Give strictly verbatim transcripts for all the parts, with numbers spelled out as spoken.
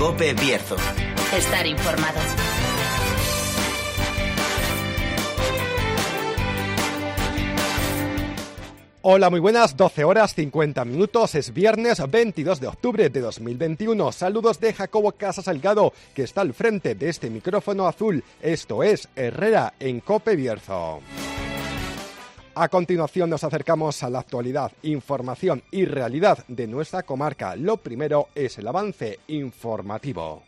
COPE Bierzo. Estar informado. Hola, muy buenas, doce horas cincuenta minutos, es viernes veintidós de octubre de dos mil veintiuno. Saludos de Jacobo Casas Salgado, que está al frente de este micrófono azul. Esto es Herrera en COPE Bierzo. A continuación nos acercamos a la actualidad, información y realidad de nuestra comarca. Lo primero es el avance informativo.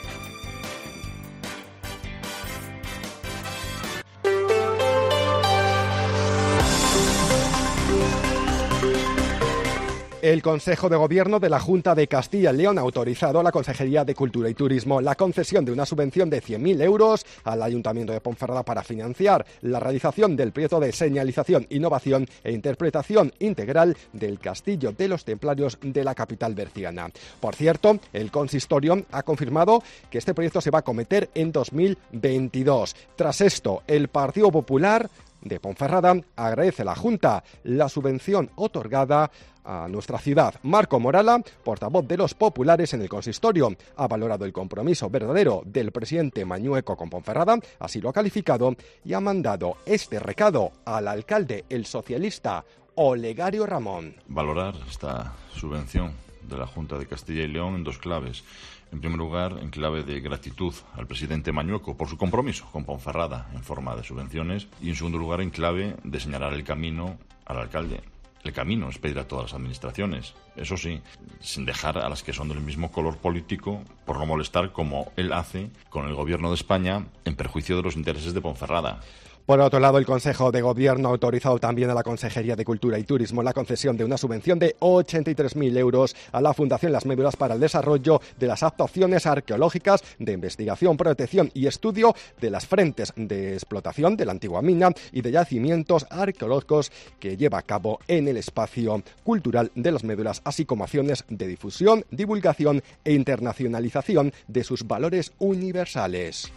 El Consejo de Gobierno de la Junta de Castilla y León ha autorizado a la Consejería de Cultura y Turismo la concesión de una subvención de cien mil euros al Ayuntamiento de Ponferrada para financiar la realización del proyecto de señalización, innovación e interpretación integral del Castillo de los Templarios de la capital berciana. Por cierto, el consistorio ha confirmado que este proyecto se va a acometer en dos mil veintidós. Tras esto, el Partido Popular de Ponferrada agradece a la Junta la subvención otorgada a nuestra ciudad. Marco Morala, portavoz de los populares en el consistorio, ha valorado el compromiso verdadero del presidente Mañueco con Ponferrada, así lo ha calificado, y ha mandado este recado al alcalde, el socialista Olegario Ramón. Valorar esta subvención de la Junta de Castilla y León en dos claves. En primer lugar, en clave de gratitud al presidente Mañueco por su compromiso con Ponferrada en forma de subvenciones, y en segundo lugar, en clave de señalar el camino al alcalde. El camino es pedir a todas las administraciones, eso sí, sin dejar a las que son del mismo color político, por no molestar como él hace con el gobierno de España en perjuicio de los intereses de Ponferrada. Por otro lado, el Consejo de Gobierno ha autorizado también a la Consejería de Cultura y Turismo la concesión de una subvención de ochenta y tres mil euros a la Fundación Las Médulas para el desarrollo de las actuaciones arqueológicas de investigación, protección y estudio de las frentes de explotación de la antigua mina y de yacimientos arqueológicos que lleva a cabo en el espacio cultural de Las Médulas, así como acciones de difusión, divulgación e internacionalización de sus valores universales.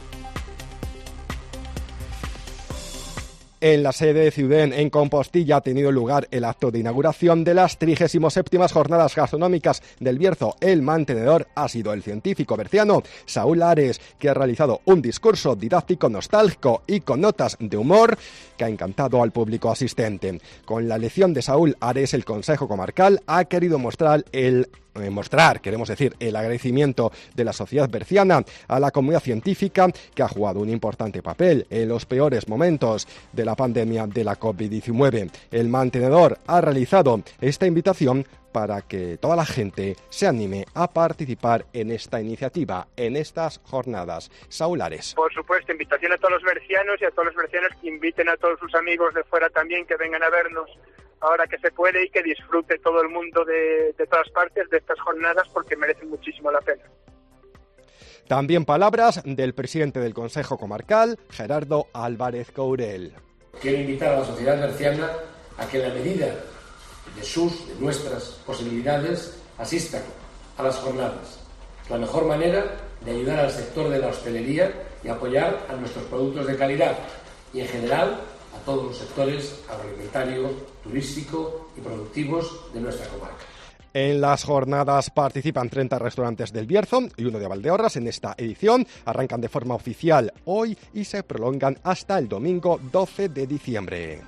En la sede de Ciudén, en Compostilla, ha tenido lugar el acto de inauguración de las trigésimo séptimas Jornadas Gastronómicas del Bierzo. El mantenedor ha sido el científico berciano Saúl Ares, que ha realizado un discurso didáctico, nostálgico y con notas de humor que ha encantado al público asistente. Con la lección de Saúl Ares, el Consejo Comarcal ha querido mostrar el mostrar, queremos decir, el agradecimiento de la sociedad berciana a la comunidad científica que ha jugado un importante papel en los peores momentos de la pandemia de la covid diecinueve. El mantenedor ha realizado esta invitación para que toda la gente se anime a participar en esta iniciativa, en estas jornadas. Saúl Ares. Por supuesto, invitación a todos los bercianos y a todos los bercianos que inviten a todos sus amigos de fuera también, que vengan a vernos ahora que se puede y que disfrute todo el mundo de, de todas partes de estas jornadas, porque merecen muchísimo la pena. También palabras del presidente del Consejo Comarcal, Gerardo Álvarez Courel. Quiero invitar a la sociedad berciana a que, en la medida de sus, de nuestras posibilidades, asistan a las jornadas. La mejor manera de ayudar al sector de la hostelería y apoyar a nuestros productos de calidad y, en general, a todos los sectores agroalimentario, turístico y productivos de nuestra comarca. En las jornadas participan treinta restaurantes del Bierzo y uno de Valdeorras. En esta edición arrancan de forma oficial hoy y se prolongan hasta el domingo doce de diciembre.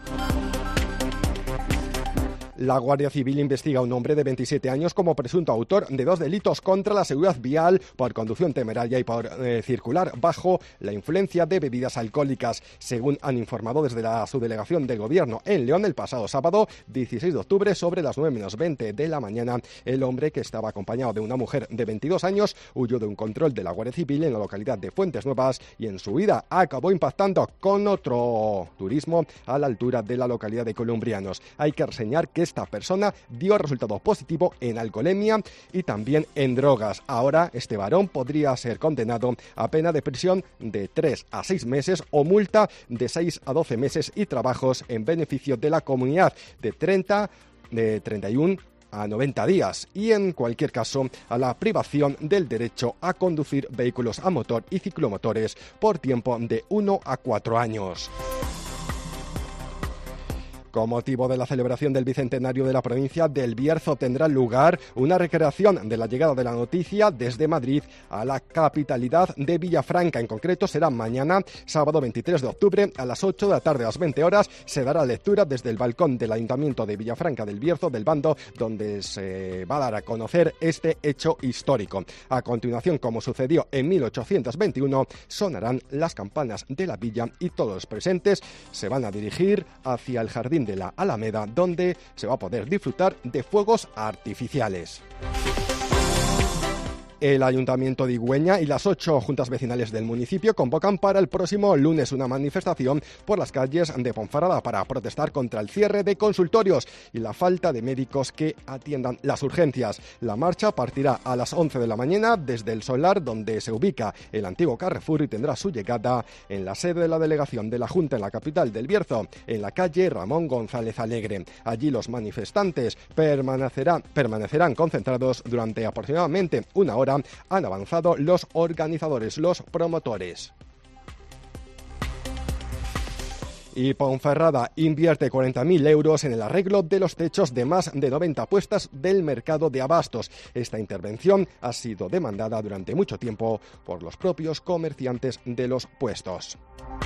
La Guardia Civil investiga a un hombre de veintisiete años como presunto autor de dos delitos contra la seguridad vial por conducción temeraria y por eh, circular bajo la influencia de bebidas alcohólicas. Según han informado desde la subdelegación del Gobierno en León, el pasado sábado dieciséis de octubre, sobre las nueve menos veinte de la mañana, el hombre, que estaba acompañado de una mujer de veintidós años, huyó de un control de la Guardia Civil en la localidad de Fuentes Nuevas y en su huida acabó impactando con otro turismo a la altura de la localidad de Columbrianos. Hay que reseñar que esta persona dio resultado positivo en alcoholemia y también en drogas. Ahora este varón podría ser condenado a pena de prisión de tres a seis meses o multa de seis a doce meses y trabajos en beneficio de la comunidad de treinta de treinta y uno a noventa días, y en cualquier caso a la privación del derecho a conducir vehículos a motor y ciclomotores por tiempo de uno a cuatro años. Con motivo de la celebración del bicentenario de la provincia del Bierzo tendrá lugar una recreación de la llegada de la noticia desde Madrid a la capitalidad de Villafranca. En concreto será mañana, sábado veintitrés de octubre, a las ocho de la tarde, a las veinte horas, se dará lectura desde el balcón del Ayuntamiento de Villafranca del Bierzo del Bando, donde se va a dar a conocer este hecho histórico. A continuación, como sucedió en mil ochocientos veintiuno, sonarán las campanas de la villa y todos los presentes se van a dirigir hacia el jardín de la Alameda, donde se va a poder disfrutar de fuegos artificiales. El Ayuntamiento de Igüeña y las ocho juntas vecinales del municipio convocan para el próximo lunes una manifestación por las calles de Ponferrada para protestar contra el cierre de consultorios y la falta de médicos que atiendan las urgencias. La marcha partirá a las once de la mañana desde el solar donde se ubica el antiguo Carrefour y tendrá su llegada en la sede de la delegación de la Junta en la capital del Bierzo, en la calle Ramón González Alegre. Allí los manifestantes permanecerán, permanecerán concentrados durante aproximadamente una hora. Han avanzado los organizadores, los promotores. Y Ponferrada invierte cuarenta mil euros en el arreglo de los techos de más de noventa puestas del mercado de abastos. Esta intervención ha sido demandada durante mucho tiempo por los propios comerciantes de los puestos.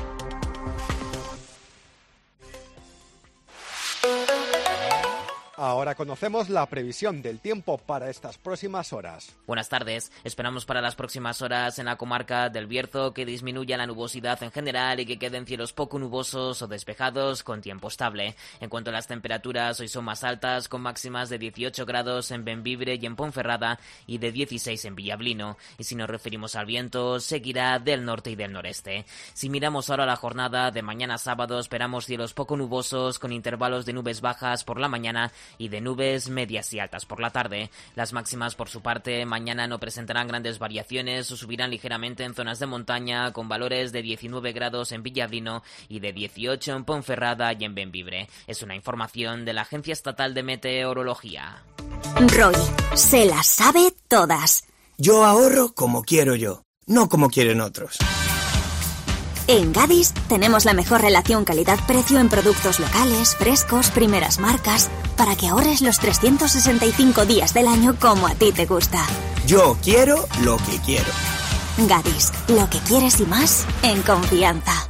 Ahora conocemos la previsión del tiempo para estas próximas horas. Buenas tardes. Esperamos para las próximas horas en la comarca del Bierzo que disminuya la nubosidad en general y que queden cielos poco nubosos o despejados con tiempo estable. En cuanto a las temperaturas, hoy son más altas, con máximas de dieciocho grados en Bembibre y en Ponferrada y de dieciséis en Villablino. Y si nos referimos al viento, seguirá del norte y del noreste. Si miramos ahora la jornada de mañana sábado, esperamos cielos poco nubosos con intervalos de nubes bajas por la mañana y de nubes medias y altas por la tarde. Las máximas, por su parte, mañana no presentarán grandes variaciones o subirán ligeramente en zonas de montaña, con valores de diecinueve grados en Villablino y de dieciocho en Ponferrada y en Bembibre. Es una información de la Agencia Estatal de Meteorología. Roy se las sabe todas. Yo ahorro como quiero yo, no como quieren otros. En Gadis tenemos la mejor relación calidad-precio en productos locales, frescos, primeras marcas, para que ahorres los trescientos sesenta y cinco días del año como a ti te gusta. Yo quiero lo que quiero. Gadis, lo que quieres y más, en confianza.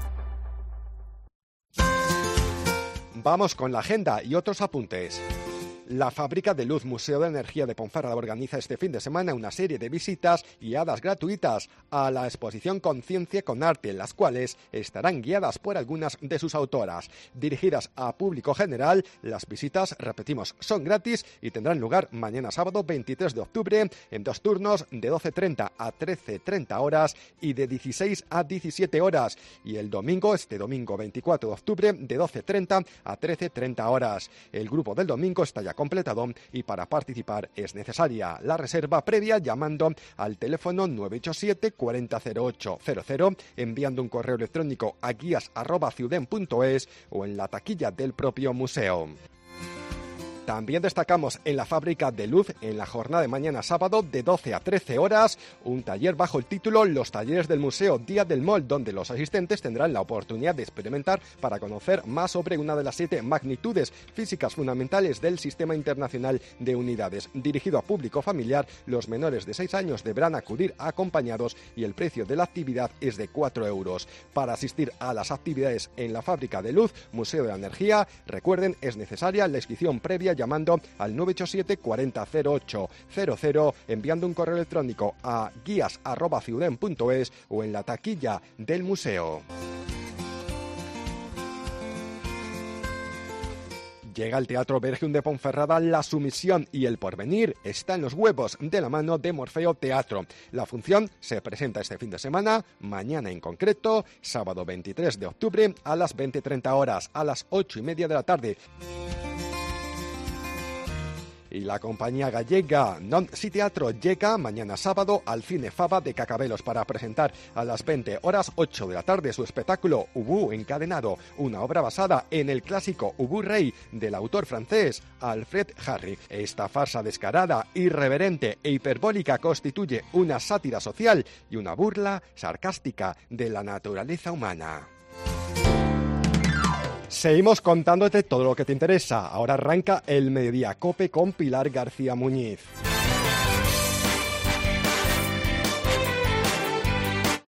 Vamos con la agenda y otros apuntes. La Fábrica de Luz Museo de Energía de Ponferrada organiza este fin de semana una serie de visitas guiadas gratuitas a la exposición Conciencia con Arte, en las cuales estarán guiadas por algunas de sus autoras. Dirigidas a público general, las visitas, repetimos, son gratis y tendrán lugar mañana sábado veintitrés de octubre en dos turnos de doce treinta a trece treinta horas y de dieciséis a diecisiete horas. Y el domingo, este domingo veinticuatro de octubre, de doce treinta a trece treinta horas. El grupo del domingo está ya completado y para participar es necesaria la reserva previa llamando al teléfono nueve ocho siete cuarenta cero ocho cero cero, enviando un correo electrónico a guías arroba ciuden punto es o en la taquilla del propio museo. También destacamos en la Fábrica de Luz, en la jornada de mañana sábado de doce a trece horas, un taller bajo el título Los talleres del Museo Día del Mol, donde los asistentes tendrán la oportunidad de experimentar para conocer más sobre una de las siete magnitudes físicas fundamentales del Sistema Internacional de Unidades. Dirigido a público familiar, los menores de seis años deberán acudir acompañados y el precio de la actividad es de cuatro euros. Para asistir a las actividades en la Fábrica de Luz, Museo de la Energía, recuerden, es necesaria la inscripción previa llamando al nueve ocho siete cuarenta cero ocho cero cero, enviando un correo electrónico a guías arroba ciuden punto es o en la taquilla del museo. Llega al Teatro Bergium de Ponferrada La Sumisión y el porvenir está en los huevos de la mano de Morfeo Teatro. La función se presenta este fin de semana, mañana en concreto, sábado veintitrés de octubre a las veinte treinta horas, a las ocho y media de la tarde. Y la compañía gallega Non Si Teatro llega mañana sábado al Cine Faba de Cacabelos para presentar a las veinte horas ocho de la tarde su espectáculo Ubu Encadenado, una obra basada en el clásico Ubu Rey del autor francés Alfred Jarry. Esta farsa descarada, irreverente e hiperbólica constituye una sátira social y una burla sarcástica de la naturaleza humana. Seguimos contándote todo lo que te interesa. Ahora arranca el Mediodía COPE con Pilar García Muñiz.